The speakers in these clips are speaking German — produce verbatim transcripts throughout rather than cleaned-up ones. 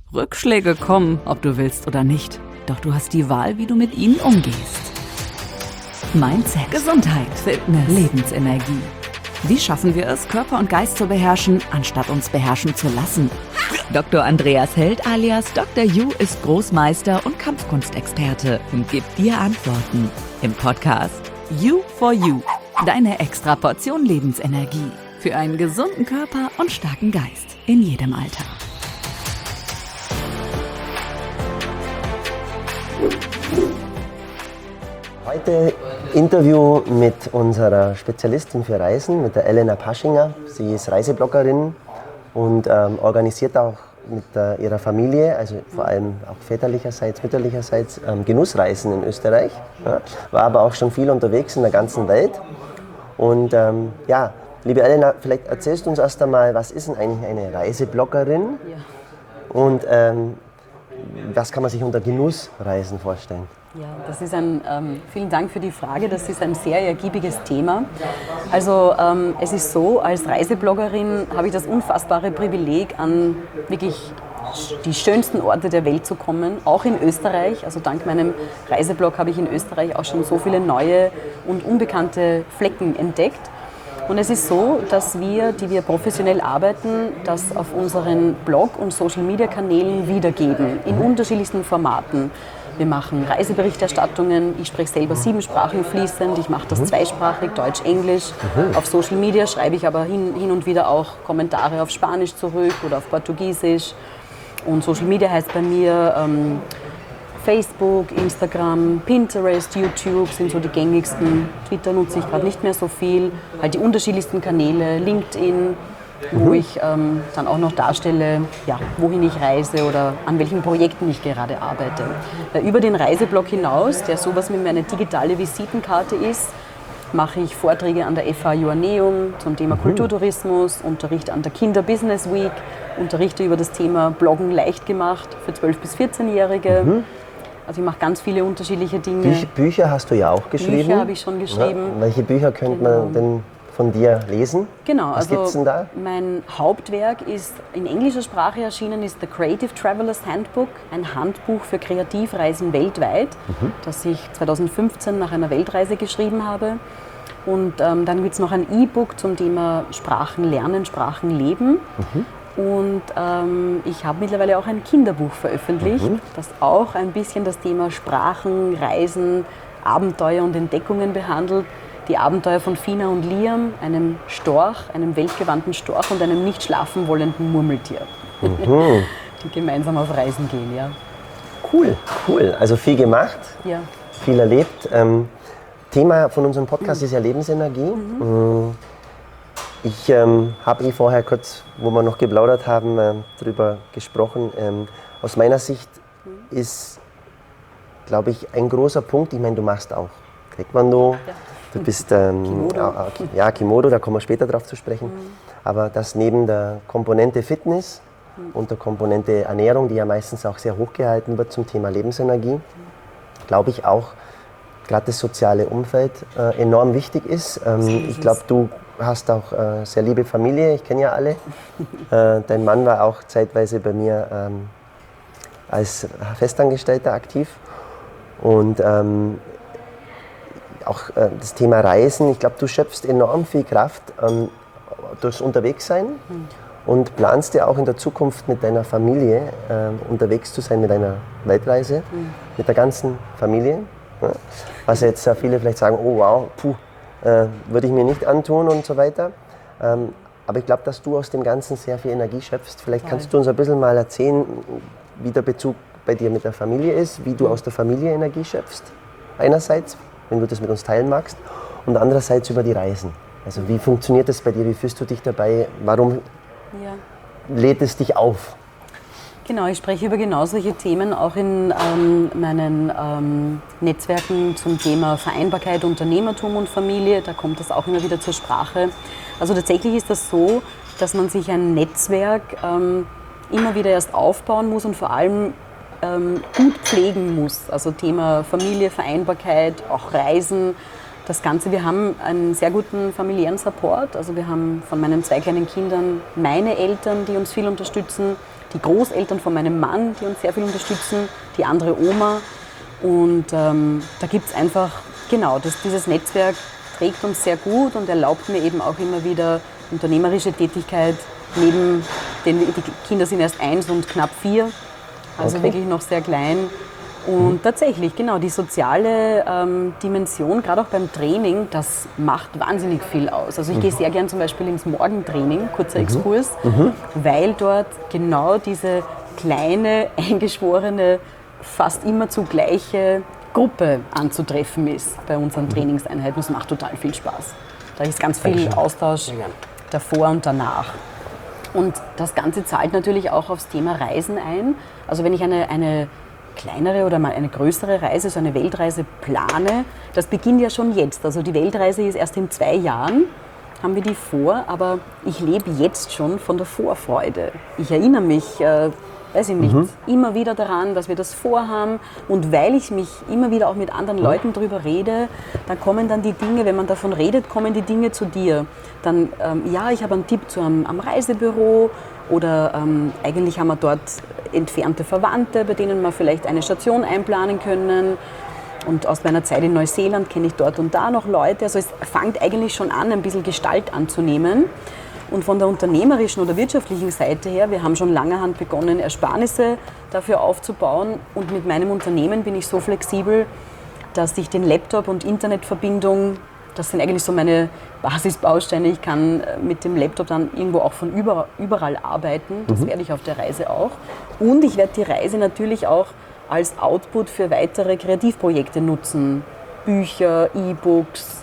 Rückschläge kommen, ob du willst oder nicht. Doch du hast die Wahl, wie du mit ihnen umgehst. Mindset, Gesundheit, Fitness, Lebensenergie. Wie schaffen wir es, Körper und Geist zu beherrschen, anstatt uns beherrschen zu lassen? Doktor Andreas Held alias Doktor Yu ist Großmeister und Kampfkunstexperte und gibt dir Antworten im Podcast You for You. Deine extra Portion Lebensenergie für einen gesunden Körper und starken Geist in jedem Alter. Heute Interview mit unserer Spezialistin für Reisen, mit der Elena Paschinger. Sie ist Reisebloggerin und ähm, organisiert auch mit äh, ihrer Familie, also vor allem auch väterlicherseits, mütterlicherseits, ähm, Genussreisen in Österreich. Ja, war aber auch schon viel unterwegs in der ganzen Welt. Und ähm, ja, liebe Elena, vielleicht erzählst du uns erst einmal, was ist denn eigentlich eine Reisebloggerin? Ja. Und ähm, was kann man sich unter Genussreisen vorstellen? Ja, das ist ein, ähm, vielen Dank für die Frage, das ist ein sehr ergiebiges Thema. Also ähm, es ist so, als Reisebloggerin habe ich das unfassbare Privileg, an wirklich die schönsten Orte der Welt zu kommen, auch in Österreich. Also dank meinem Reiseblog habe ich in Österreich auch schon so viele neue und unbekannte Flecken entdeckt. Und es ist so, dass wir, die wir professionell arbeiten, das auf unseren Blog- und Social-Media-Kanälen wiedergeben, in unterschiedlichsten Formaten. Wir machen Reiseberichterstattungen, ich spreche selber sieben Sprachen fließend, ich mache das zweisprachig, Deutsch, Englisch. Auf Social Media schreibe ich aber hin, hin und wieder auch Kommentare auf Spanisch zurück oder auf Portugiesisch. Und Social Media heißt bei mir ähm, Facebook, Instagram, Pinterest, YouTube sind so die gängigsten. Twitter nutze ich gerade nicht mehr so viel. Halt die unterschiedlichsten Kanäle, LinkedIn, wo ich ähm, dann auch noch darstelle, ja, wohin ich reise oder an welchen Projekten ich gerade arbeite. Äh, über den Reiseblog hinaus, der sowas wie meine digitale Visitenkarte ist, mache ich Vorträge an der F H Joanneum zum Thema mhm. Kulturtourismus, unterrichte an der Kinder Business Week, unterrichte über das Thema Bloggen leicht gemacht für zwölf- bis vierzehnjährige. Mhm. Also ich mache ganz viele unterschiedliche Dinge. Bücher, Bücher hast du ja auch geschrieben. Bücher habe ich schon geschrieben. Ja, welche Bücher könnte genau. man denn von dir lesen? Genau, was also gibt's denn da? Mein Hauptwerk ist in englischer Sprache erschienen, ist The Creative Traveler's Handbook, ein Handbuch für Kreativreisen weltweit, mhm. das ich zweitausendfünfzehn nach einer Weltreise geschrieben habe. Und ähm, dann gibt es noch ein E-Book zum Thema Sprachen lernen, Sprachen leben. Mhm. Und ähm, ich habe mittlerweile auch ein Kinderbuch veröffentlicht, mhm. das auch ein bisschen das Thema Sprachen, Reisen, Abenteuer und Entdeckungen behandelt. Die Abenteuer von Fina und Liam, einem Storch, einem weltgewandten Storch und einem nicht schlafen wollenden Murmeltier, mhm. die gemeinsam auf Reisen gehen. Ja. Cool, cool. Also viel gemacht, ja. viel erlebt. Ähm, Thema von unserem Podcast mhm. ist ja Lebensenergie. Mhm. Ich ähm, habe eh vorher kurz, wo wir noch geplaudert haben, äh, darüber gesprochen. Ähm, aus meiner Sicht mhm. ist, glaube ich, ein großer Punkt, ich meine, du machst auch Taekwondo. Ja. Du bist, ähm, Kimodo. ja, Kimodo, da kommen wir später drauf zu sprechen. Mhm. Aber das neben der Komponente Fitness mhm. und der Komponente Ernährung, die ja meistens auch sehr hoch gehalten wird zum Thema Lebensenergie, mhm. glaube ich auch, gerade das soziale Umfeld äh, enorm wichtig ist. Ähm, ich glaube, du hast auch äh, sehr liebe Familie, ich kenne ja alle. äh, dein Mann war auch zeitweise bei mir ähm, als Festangestellter aktiv. Und ähm, auch äh, das Thema Reisen, ich glaube, du schöpfst enorm viel Kraft ähm, durchs Unterwegssein mhm. und planst ja auch in der Zukunft mit deiner Familie äh, unterwegs zu sein mit deiner Weltreise, mhm. mit der ganzen Familie. Ja. Was jetzt ja viele vielleicht sagen, oh wow, puh, äh, würde ich mir nicht antun und so weiter. Ähm, aber ich glaube, dass du aus dem Ganzen sehr viel Energie schöpfst. Vielleicht Toll. Kannst du uns ein bisschen mal erzählen, wie der Bezug bei dir mit der Familie ist, wie du aus der Familie Energie schöpfst, einerseits, wenn du das mit uns teilen magst, und andererseits über die Reisen. Also wie funktioniert das bei dir, wie fühlst du dich dabei, warum ja. lädt es dich auf? Genau, ich spreche über genau solche Themen auch in ähm, meinen ähm, Netzwerken zum Thema Vereinbarkeit, Unternehmertum und Familie, da kommt das auch immer wieder zur Sprache. Also tatsächlich ist das so, dass man sich ein Netzwerk ähm, immer wieder erst aufbauen muss und vor allem ähm, gut pflegen muss. Also Thema Familie, Vereinbarkeit, auch Reisen, das Ganze. Wir haben einen sehr guten familiären Support. Also wir haben von meinen zwei kleinen Kindern meine Eltern, die uns viel unterstützen. die Großeltern von meinem Mann, die uns sehr viel unterstützen, die andere Oma. Und ähm, da gibt es einfach, genau, das, dieses Netzwerk trägt uns sehr gut und erlaubt mir eben auch immer wieder unternehmerische Tätigkeit neben den, die Kinder sind erst eins und knapp vier, also okay. wirklich noch sehr klein. Und mhm. tatsächlich, genau, die soziale ähm, Dimension, gerade auch beim Training, das macht wahnsinnig viel aus. Also ich mhm. gehe sehr gern zum Beispiel ins Morgentraining, kurzer mhm. Exkurs, mhm. weil dort genau diese kleine, eingeschworene, fast immer zugleiche Gruppe anzutreffen ist bei unseren Trainingseinheiten. Das macht total viel Spaß. Da ist ganz viel Austausch davor und danach. Und das Ganze zahlt natürlich auch aufs Thema Reisen ein. Also wenn ich eine, eine kleinere oder mal eine größere Reise, so eine Weltreise plane, das beginnt ja schon jetzt. Also die Weltreise ist erst in zwei Jahren, haben wir die vor, aber ich lebe jetzt schon von der Vorfreude. Ich erinnere mich, äh, weiß ich nicht, mhm. immer wieder daran, dass wir das vorhaben, und weil ich mich immer wieder auch mit anderen Leuten drüber rede, dann kommen dann die Dinge, wenn man davon redet, kommen die Dinge zu dir. Dann, ähm, ja, ich habe einen Tipp zu einem, am Reisebüro, oder ähm, eigentlich haben wir dort entfernte Verwandte, bei denen wir vielleicht eine Station einplanen können. Und aus meiner Zeit in Neuseeland kenne ich dort und da noch Leute. Also es fängt eigentlich schon an, ein bisschen Gestalt anzunehmen. Und von der unternehmerischen oder wirtschaftlichen Seite her, wir haben schon langerhand begonnen, Ersparnisse dafür aufzubauen. Und mit meinem Unternehmen bin ich so flexibel, dass ich den Laptop und Internetverbindung, das sind eigentlich so meine Basisbausteine. Ich kann mit dem Laptop dann irgendwo auch von über, überall arbeiten. Das mhm. werde ich auf der Reise auch. Und ich werde die Reise natürlich auch als Output für weitere Kreativprojekte nutzen. Bücher, E-Books,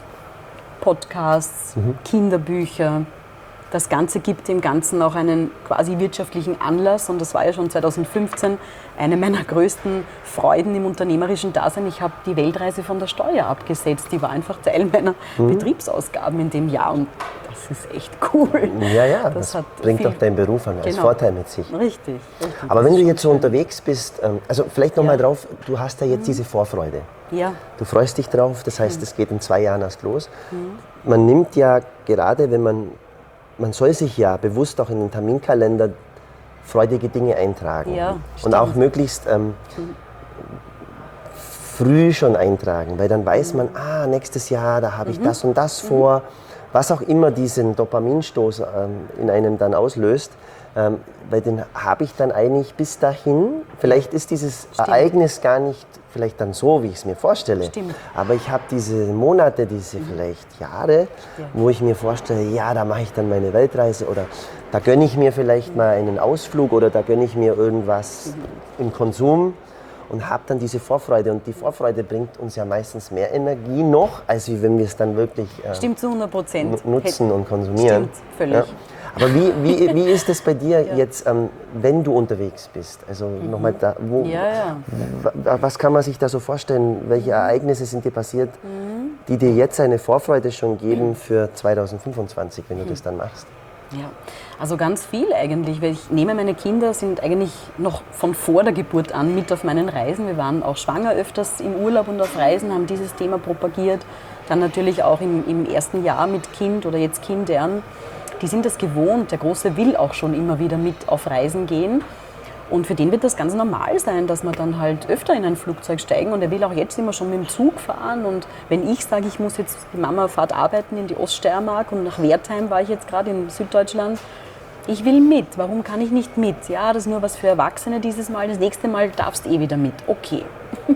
Podcasts, mhm. Kinderbücher. Das Ganze gibt dem Ganzen auch einen quasi wirtschaftlichen Anlass, und das war ja schon zweitausendfünfzehn eine meiner größten Freuden im unternehmerischen Dasein. Ich habe die Weltreise von der Steuer abgesetzt. Die war einfach Teil meiner mhm. Betriebsausgaben in dem Jahr, und das ist echt cool. Ja, ja, das, das bringt doch deinen Beruf an, als genau. Vorteil mit sich. Richtig, richtig. Aber wenn du jetzt so unterwegs bist, also vielleicht nochmal ja. drauf, du hast ja jetzt mhm. diese Vorfreude. Ja. Du freust dich drauf, das heißt, es mhm. geht in zwei Jahren erst los. Mhm. Man nimmt ja gerade, wenn man Man soll sich ja bewusst auch in den Terminkalender freudige Dinge eintragen. Ja, und auch möglichst ähm, früh schon eintragen, weil dann weiß man, ah, nächstes Jahr, da habe ich mhm. das und das vor. Was auch immer diesen Dopaminstoß ähm, in einem dann auslöst, ähm, weil den habe ich dann eigentlich bis dahin. Vielleicht ist dieses Stimmt. Ereignis gar nicht vielleicht dann so, wie ich es mir vorstelle. Stimmt. Aber ich habe diese Monate, diese mhm. vielleicht Jahre, ja. wo ich mir vorstelle, ja, da mache ich dann meine Weltreise, oder da gönne ich mir vielleicht mhm. mal einen Ausflug, oder da gönne ich mir irgendwas mhm. im Konsum, und habe dann diese Vorfreude. Und die Vorfreude bringt uns ja meistens mehr Energie noch, als wie wenn wir es dann wirklich äh, Stimmt, zu hundert Prozent. nutzen und konsumieren. Stimmt, völlig. Ja. Aber wie, wie, wie ist es bei dir ja. jetzt, ähm, wenn du unterwegs bist? Also mhm. nochmal da, wo, ja, ja. was kann man sich da so vorstellen? Welche Ereignisse sind dir passiert, mhm. die dir jetzt eine Vorfreude schon geben für zweitausendfünfundzwanzig, wenn du mhm. das dann machst? Ja, also ganz viel eigentlich, weil ich nehme, meine Kinder sind eigentlich noch von vor der Geburt an mit auf meinen Reisen. Wir waren auch schwanger öfters im Urlaub und auf Reisen, haben dieses Thema propagiert. Dann natürlich auch im, im ersten Jahr mit Kind oder jetzt Kindern. Die sind das gewohnt. Der Große will auch schon immer wieder mit auf Reisen gehen. Und für den wird das ganz normal sein, dass wir dann halt öfter in ein Flugzeug steigen. Und er will auch jetzt immer schon mit dem Zug fahren. Und wenn ich sage, ich muss jetzt, die Mama fährt arbeiten in die Oststeiermark und nach Wertheim war ich jetzt gerade in Süddeutschland. Ich will mit. Warum kann ich nicht mit? Ja, das ist nur was für Erwachsene dieses Mal. Das nächste Mal darfst du eh wieder mit. Okay.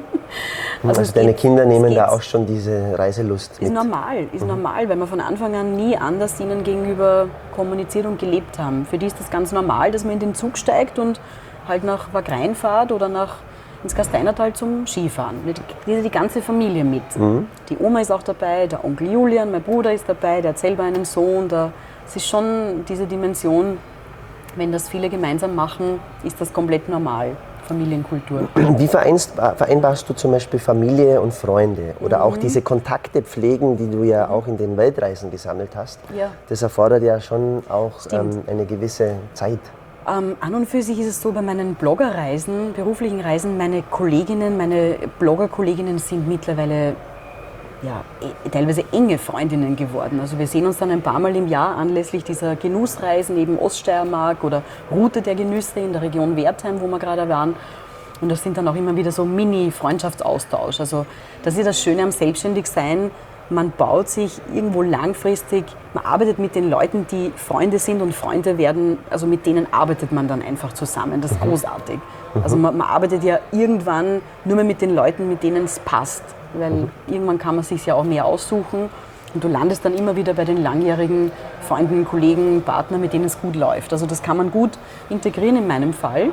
Also, also deine geht, Kinder nehmen da auch schon diese Reiselust mit? Ist normal, ist mhm. normal, weil wir von Anfang an nie anders ihnen gegenüber kommuniziert und gelebt haben. Für die ist das ganz normal, dass man in den Zug steigt und halt nach Wagrain fahrt oder nach, ins Gasteinertal zum Skifahren. Die, die, die ganze Familie mit. Mhm. Die Oma ist auch dabei, der Onkel Julian, mein Bruder ist dabei, der hat selber einen Sohn. Der, es ist schon diese Dimension, wenn das viele gemeinsam machen, ist das komplett normal. Familienkultur. Wie vereinbarst du zum Beispiel Familie und Freunde oder mhm. auch diese Kontakte pflegen, die du ja auch in den Weltreisen gesammelt hast? Ja. Das erfordert ja schon auch ähm, eine gewisse Zeit. Ähm, an und für sich ist es so, bei meinen Bloggerreisen, beruflichen Reisen, meine Kolleginnen, meine Bloggerkolleginnen sind mittlerweile ja, teilweise enge Freundinnen geworden. Also wir sehen uns dann ein paar Mal im Jahr anlässlich dieser Genussreisen, eben Oststeiermark oder Route der Genüsse in der Region Wertheim, wo wir gerade waren. Und das sind dann auch immer wieder so Mini-Freundschaftsaustausch. Also das ist das Schöne am Selbstständigsein. Man baut sich irgendwo langfristig, man arbeitet mit den Leuten, die Freunde sind und Freunde werden, also mit denen arbeitet man dann einfach zusammen. Das ist mhm. großartig. Mhm. Also man, man arbeitet ja irgendwann nur mehr mit den Leuten, mit denen es passt. Weil mhm. irgendwann kann man sich ja auch mehr aussuchen und du landest dann immer wieder bei den langjährigen Freunden, Kollegen, Partnern, mit denen es gut läuft. Also das kann man gut integrieren in meinem Fall.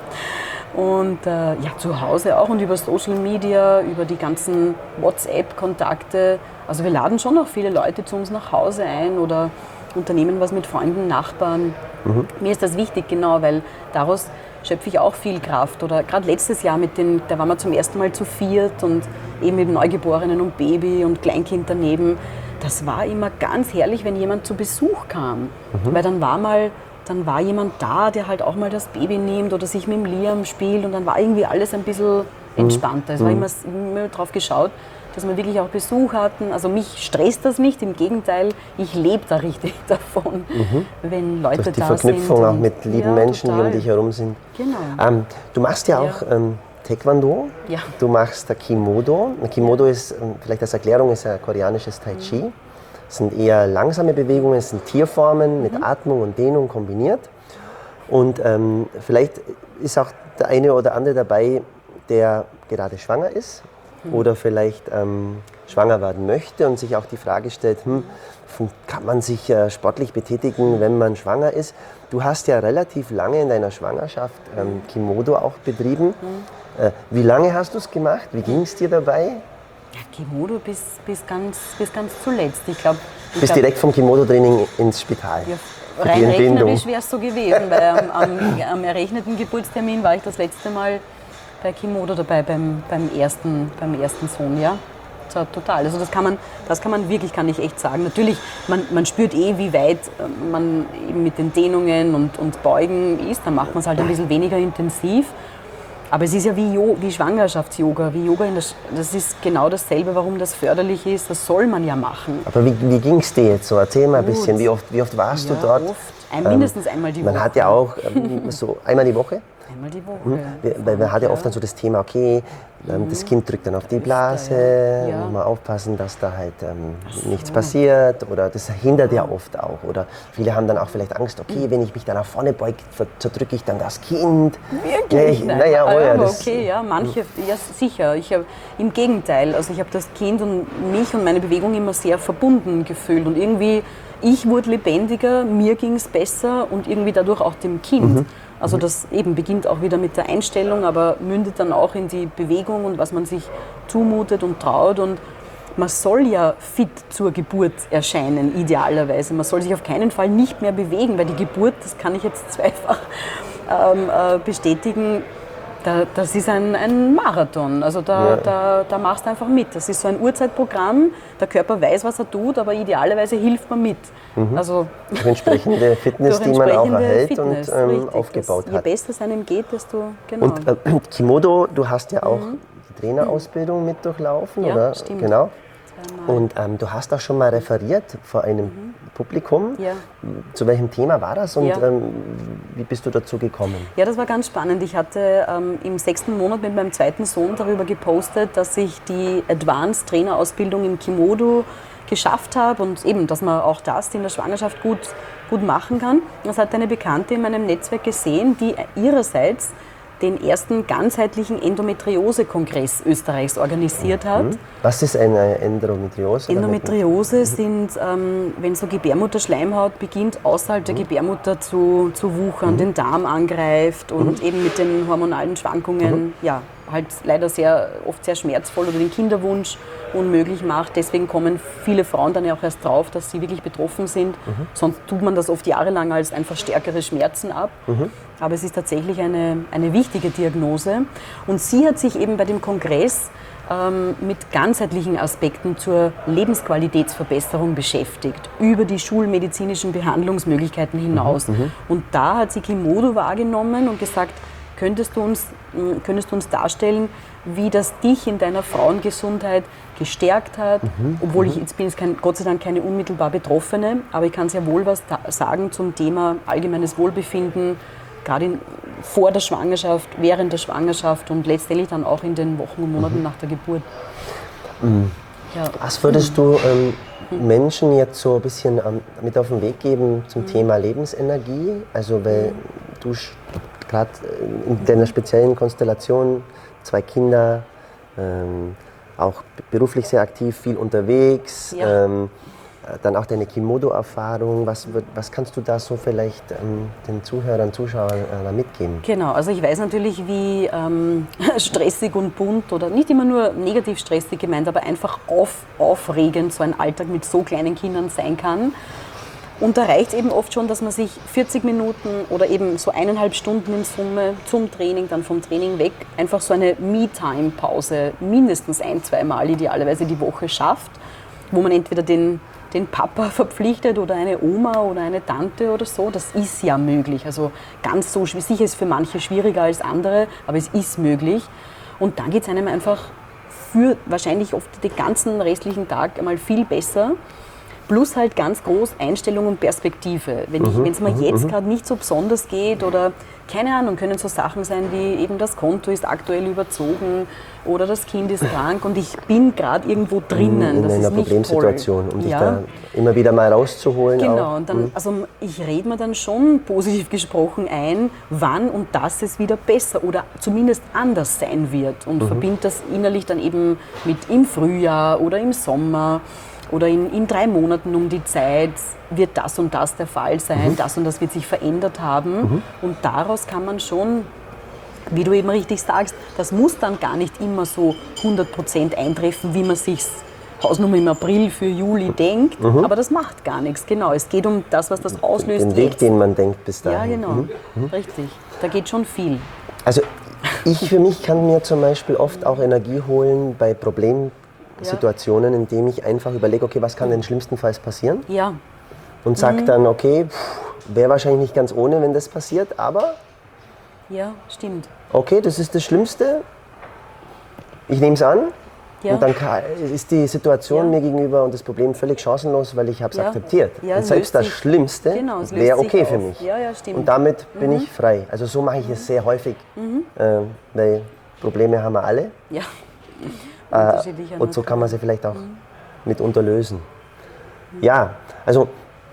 Und äh, ja, zu Hause auch und über Social Media, über die ganzen WhatsApp-Kontakte. Also wir laden schon noch viele Leute zu uns nach Hause ein oder unternehmen was mit Freunden, Nachbarn. Mhm. Mir ist das wichtig, genau, weil daraus schöpfe ich auch viel Kraft. Oder gerade letztes Jahr, mit den, da waren wir zum ersten Mal zu viert und eben mit Neugeborenen und Baby und Kleinkind daneben. Das war immer ganz herrlich, wenn jemand zu Besuch kam. Mhm. Weil dann war mal... Dann war jemand da, der halt auch mal das Baby nimmt oder sich mit dem Liam spielt und dann war irgendwie alles ein bisschen entspannter. Es war immer, immer darauf geschaut, dass wir wirklich auch Besuch hatten. Also mich stresst das nicht, im Gegenteil, ich lebe da richtig davon, mhm. wenn Leute da sind. Die Verknüpfung auch mit lieben ja, Menschen, total. Die um dich herum sind. Genau. Ähm, du machst ja auch ja. Ähm, Taekwondo, ja. du machst Kimodo. Kimodo ist, vielleicht als Erklärung, ist ein koreanisches Tai Chi. Mhm. Es sind eher langsame Bewegungen, es sind Tierformen mit mhm. Atmung und Dehnung kombiniert. Und ähm, vielleicht ist auch der eine oder andere dabei, der gerade schwanger ist mhm. oder vielleicht ähm, schwanger werden möchte und sich auch die Frage stellt, hm, kann man sich äh, sportlich betätigen, wenn man schwanger ist? Du hast ja relativ lange in deiner Schwangerschaft ähm, Kimodo auch betrieben. Mhm. Äh, wie lange hast du es gemacht? Wie ging es dir dabei? Ja, Kimodo bis, bis, ganz, bis ganz zuletzt. Ich glaub, ich Bis glaub, direkt vom Kimodo-Training ins Spital. Ja, rein rechnerisch wäre es so gewesen, weil am, am, am errechneten Geburtstermin war ich das letzte Mal bei Kimodo dabei, beim, beim, ersten, beim ersten Sohn. Ja. So, total. Also das kann man, das kann man wirklich, kann ich echt sagen. Natürlich, man, man spürt eh, wie weit man eben mit den Dehnungen und, und Beugen ist. Dann macht man es halt ein bisschen weniger intensiv. Aber es ist ja wie, jo- wie Schwangerschafts-Yoga, wie Yoga in der Sch- das ist genau dasselbe, warum das förderlich ist, das soll man ja machen. Aber wie, wie ging es dir jetzt so? Erzähl mal ein Gut. bisschen, wie oft, wie oft warst ja, du dort? Oft. Ein, mindestens einmal die Woche. Man hat ja auch ähm, so einmal die Woche. Einmal die Woche. Mhm. Weil man hat ja oft dann so das Thema, okay, ähm, mhm. das Kind drückt dann auf die Blase, ja. muss man aufpassen, dass da halt ähm, so. nichts passiert oder das hindert ja. ja oft auch. Oder viele haben dann auch vielleicht Angst, okay, wenn ich mich dann nach vorne beuge, zerdrücke ich dann das Kind. Wirklich? Ja, ich, naja, oh, ja, das, okay, ja, manche, ja sicher. Ich hab, im Gegenteil, also ich habe das Kind und mich und meine Bewegung immer sehr verbunden gefühlt und irgendwie, ich wurde lebendiger, mir ging es besser und irgendwie dadurch auch dem Kind. Mhm. Also das eben beginnt auch wieder mit der Einstellung, aber mündet dann auch in die Bewegung und was man sich zumutet und traut. Und man soll ja fit zur Geburt erscheinen, idealerweise. Man soll sich auf keinen Fall nicht mehr bewegen, weil die Geburt, das kann ich jetzt zweifach ähm, äh, bestätigen, da, das ist ein, ein Marathon. Also da, ja. da, da machst du einfach mit. Das ist so ein Uhrzeitprogramm, der Körper weiß, was er tut, aber idealerweise hilft man mit. Mhm. Also durch entsprechende Fitness, die man auch erhält Fitness, und ähm, aufgebaut das, hat. Je besser es einem geht, desto genau. Und äh, Kimodo, du hast ja auch mhm. die Trainerausbildung mit durchlaufen, ja, oder? Stimmt. Genau. Und ähm, du hast auch schon mal referiert vor einem mhm. Publikum. Ja. Zu welchem Thema war das und ja. ähm, wie bist du dazu gekommen? Ja, das war ganz spannend. Ich hatte ähm, im sechsten Monat mit meinem zweiten Sohn darüber gepostet, dass ich die Advanced Trainerausbildung im Kimodo geschafft habe und eben, dass man auch das in der Schwangerschaft gut, gut machen kann. Das hat eine Bekannte in meinem Netzwerk gesehen, die ihrerseits den ersten ganzheitlichen Endometriose-Kongress Österreichs organisiert hat. Was ist eine Endometriose? Endometriose sind, ähm, wenn so Gebärmutterschleimhaut beginnt, außerhalb der Gebärmutter zu, zu wuchern, mhm. den Darm angreift und mhm. eben mit den hormonalen Schwankungen, mhm. ja, halt leider sehr, oft sehr schmerzvoll oder den Kinderwunsch unmöglich macht. Deswegen kommen viele Frauen dann ja auch erst drauf, dass sie wirklich betroffen sind. Mhm. Sonst tut man das oft jahrelang als einfach stärkere Schmerzen ab. Mhm. Aber es ist tatsächlich eine, eine wichtige Diagnose. Und sie hat sich eben bei dem Kongress ähm, mit ganzheitlichen Aspekten zur Lebensqualitätsverbesserung beschäftigt, über die schulmedizinischen Behandlungsmöglichkeiten hinaus. Mhm. Und da hat sie Kimodo wahrgenommen und gesagt, könntest du uns, könntest du uns darstellen, wie das dich in deiner Frauengesundheit gestärkt hat, mhm. obwohl ich jetzt bin jetzt kein, Gott sei Dank keine unmittelbar Betroffene, aber ich kann sehr wohl was sagen zum Thema allgemeines Wohlbefinden, gerade in, vor der Schwangerschaft, während der Schwangerschaft und letztendlich dann auch in den Wochen und Monaten mhm. nach der Geburt. Mhm. Ja. Was würdest du ähm, mhm. Menschen jetzt so ein bisschen ähm, mit auf den Weg geben zum mhm. Thema Lebensenergie? Also weil mhm. du gerade in deiner speziellen Konstellation, zwei Kinder, ähm, auch beruflich sehr aktiv, viel unterwegs, ja. ähm, dann auch deine Kimodo-Erfahrung. Was, was kannst du da so vielleicht ähm, den Zuhörern, Zuschauern äh, mitgeben? Genau, also ich weiß natürlich, wie ähm, stressig und bunt oder nicht immer nur negativ stressig gemeint, aber einfach auf, aufregend so ein Alltag mit so kleinen Kindern sein kann. Und da reicht es eben oft schon, dass man sich vierzig Minuten oder eben so eineinhalb Stunden in Summe zum Training, dann vom Training weg, einfach so eine Me-Time-Pause mindestens ein-, zweimal idealerweise die Woche schafft, wo man entweder den, den Papa verpflichtet oder eine Oma oder eine Tante oder so. Das ist ja möglich. Also ganz so, sicher ist es für manche schwieriger als andere, aber es ist möglich. Und dann geht es einem einfach für wahrscheinlich oft den ganzen restlichen Tag einmal viel besser. Plus halt ganz groß Einstellung und Perspektive. Wenn mhm, es mir mhm, jetzt mhm. gerade nicht so besonders geht oder keine Ahnung, können so Sachen sein wie eben das Konto ist aktuell überzogen oder das Kind ist krank und ich bin gerade irgendwo drinnen. In das einer ist nicht Problemsituation, toll. um dich Ja. da immer wieder mal rauszuholen. Genau, auch. und dann, mhm. also ich rede mir dann schon positiv gesprochen ein, wann und dass es wieder besser oder zumindest anders sein wird und mhm. verbinde das innerlich dann eben mit im Frühjahr oder im Sommer. Oder in, in drei Monaten um die Zeit wird das und das der Fall sein, mhm. das und das wird sich verändert haben. Mhm. Und daraus kann man schon, wie du eben richtig sagst, das muss dann gar nicht immer so hundert Prozent eintreffen, wie man sich Hausnummer im April für Juli denkt. Mhm. Aber das macht gar nichts, genau. Es geht um das, was das auslöst. Den Weg, jetzt. den man denkt bis dahin. Ja, genau, mhm. Mhm. richtig. Da geht schon viel. Also ich für mich kann mir zum Beispiel oft auch Energie holen bei Problemen, Situationen, in denen ich einfach überlege, okay, was kann denn schlimmstenfalls passieren? Ja. Und sage mhm. dann, okay, wäre wahrscheinlich nicht ganz ohne, wenn das passiert, aber ja, stimmt. Okay, das ist das Schlimmste. Ich nehme es an. Ja. Und dann ist die Situation ja. mir gegenüber und das Problem völlig chancenlos, weil ich habe es ja. akzeptiert. Ja, und selbst das Schlimmste genau, wäre okay für mich. Ja, ja, stimmt. Und damit mhm. bin ich frei. Also so mache ich es sehr häufig, mhm. äh, weil Probleme haben wir alle. Ja. Äh, und so kann man sie vielleicht auch mhm. mitunter lösen. Mhm. Ja, also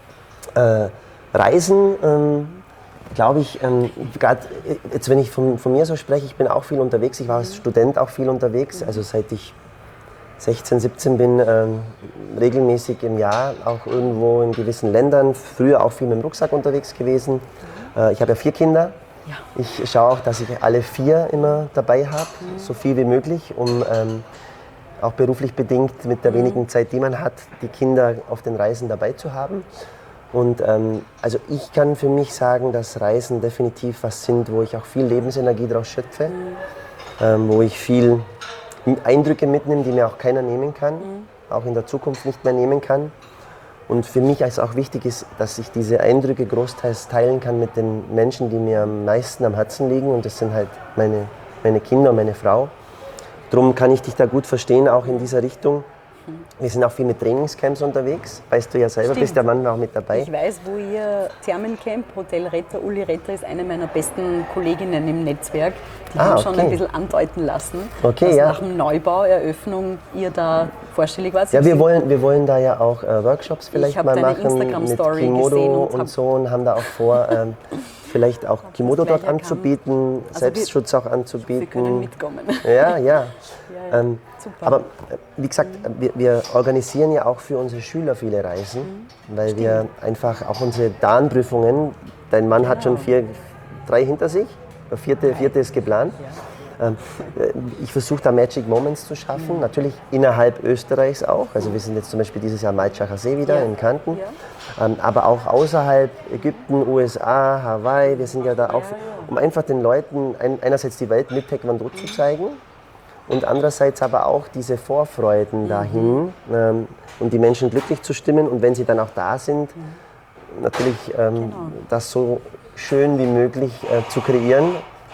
äh, Reisen, ähm, glaube ich, ähm, gerade jetzt wenn ich von, von mir so spreche, ich bin auch viel unterwegs, ich war als Student auch viel unterwegs, also seit ich sechzehn, siebzehn bin, ähm, regelmäßig im Jahr auch irgendwo in gewissen Ländern, früher auch viel mit dem Rucksack unterwegs gewesen. Äh, ich habe ja vier Kinder. Ja. Ich schaue auch, dass ich alle vier immer dabei habe, mhm. so viel wie möglich, um ähm, auch beruflich bedingt mit der mhm. wenigen Zeit, die man hat, die Kinder auf den Reisen dabei zu haben. Und ähm, also ich kann für mich sagen, dass Reisen definitiv was sind, wo ich auch viel Lebensenergie draus schöpfe, mhm. ähm, wo ich viel Eindrücke mitnehme, die mir auch keiner nehmen kann, mhm. auch in der Zukunft nicht mehr nehmen kann. Und für mich ist auch wichtig, ist, dass ich diese Eindrücke großteils teilen kann mit den Menschen, die mir am meisten am Herzen liegen. Und das sind halt meine, meine Kinder und meine Frau. Darum kann ich dich da gut verstehen, auch in dieser Richtung. Wir sind auch viel mit Trainingscamps unterwegs. Weißt du ja selber, Stimmt. bist ja manchmal auch mit dabei. Ich weiß, wo ihr Thermencamp, Hotel Retter, Uli Retter ist eine meiner besten Kolleginnen im Netzwerk. Die ah, haben okay. schon ein bisschen andeuten lassen, okay, dass ja. nach dem Neubau, Eröffnung, ihr da vorstellig wart. Ja, wir wollen, wir wollen da ja auch äh, Workshops vielleicht ich mal deine machen mit Kimodo und, und so und haben da auch vor, ähm, vielleicht auch Kimodo dort anzubieten, also Selbstschutz wir, auch anzubieten. Wir können mitkommen. Ja, ja. ja, ja. Ähm, aber äh, wie gesagt, wir, wir organisieren ja auch für unsere Schüler viele Reisen, mhm. weil Stimmt. wir einfach auch unsere D A N-Prüfungen, dein Mann genau. hat schon vier, drei hinter sich, der vierte, vierte ist geplant. Ja. Ähm, ich versuche da Magic Moments zu schaffen, mhm. natürlich innerhalb Österreichs auch. Also wir sind jetzt zum Beispiel dieses Jahr Maitschacher See wieder ja. in Kärnten, ja. ähm, aber auch außerhalb Ägypten, U S A, Hawaii. Wir sind ja da auch, um einfach den Leuten ein, einerseits die Welt mit Taekwondo mhm. zu zeigen. Und andererseits aber auch diese Vorfreuden mhm. dahin ähm, und die Menschen glücklich zu stimmen. Und wenn sie dann auch da sind, mhm. natürlich ähm, genau. das so schön wie möglich äh, zu kreieren.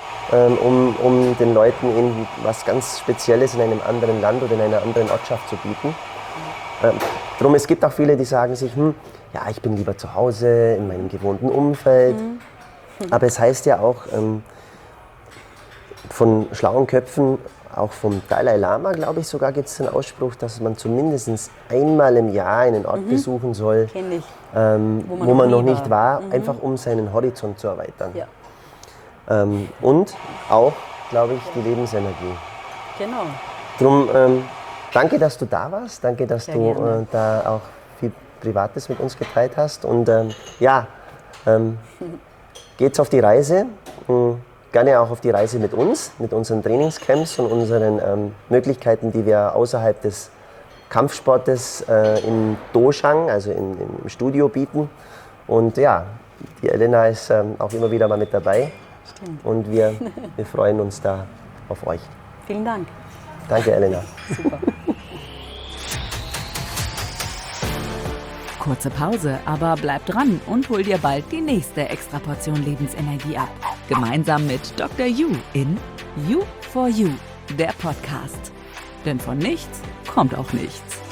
ähm, um, um den Leuten eben was ganz Spezielles in einem anderen Land oder in einer anderen Ortschaft zu bieten. Ähm, drum, es gibt auch viele, die sagen sich, hm, ja, ich bin lieber zu Hause, in meinem gewohnten Umfeld. Mhm. Aber es heißt ja auch ähm, von schlauen Köpfen, auch vom Dalai Lama, glaube ich, sogar gibt es den Ausspruch, dass man zumindest einmal im Jahr einen Ort mhm. besuchen soll, Kenn ich. Ähm, wo man, wo man noch nicht war, war mhm. einfach um seinen Horizont zu erweitern. Ja. Ähm, und auch, glaube ich, die Lebensenergie. Genau. Drum, ähm, danke, dass du da warst, danke, dass Sehr du äh, da auch viel Privates mit uns geteilt hast. Und ähm, ja, ähm, geht's auf die Reise. Mhm. Gerne auch auf die Reise mit uns, mit unseren Trainingscamps und unseren ähm, Möglichkeiten, die wir außerhalb des Kampfsportes äh, im Doshang, also in, im Studio bieten. Und ja, die Elena ist ähm, auch immer wieder mal mit dabei. Stimmt. Und wir, wir freuen uns da auf euch. Vielen Dank. Danke, Elena. Super. Kurze Pause, aber bleib dran und hol dir bald die nächste Extraportion Lebensenergie ab. Gemeinsam mit Doktor Yu in You for You, der Podcast. Denn von nichts kommt auch nichts.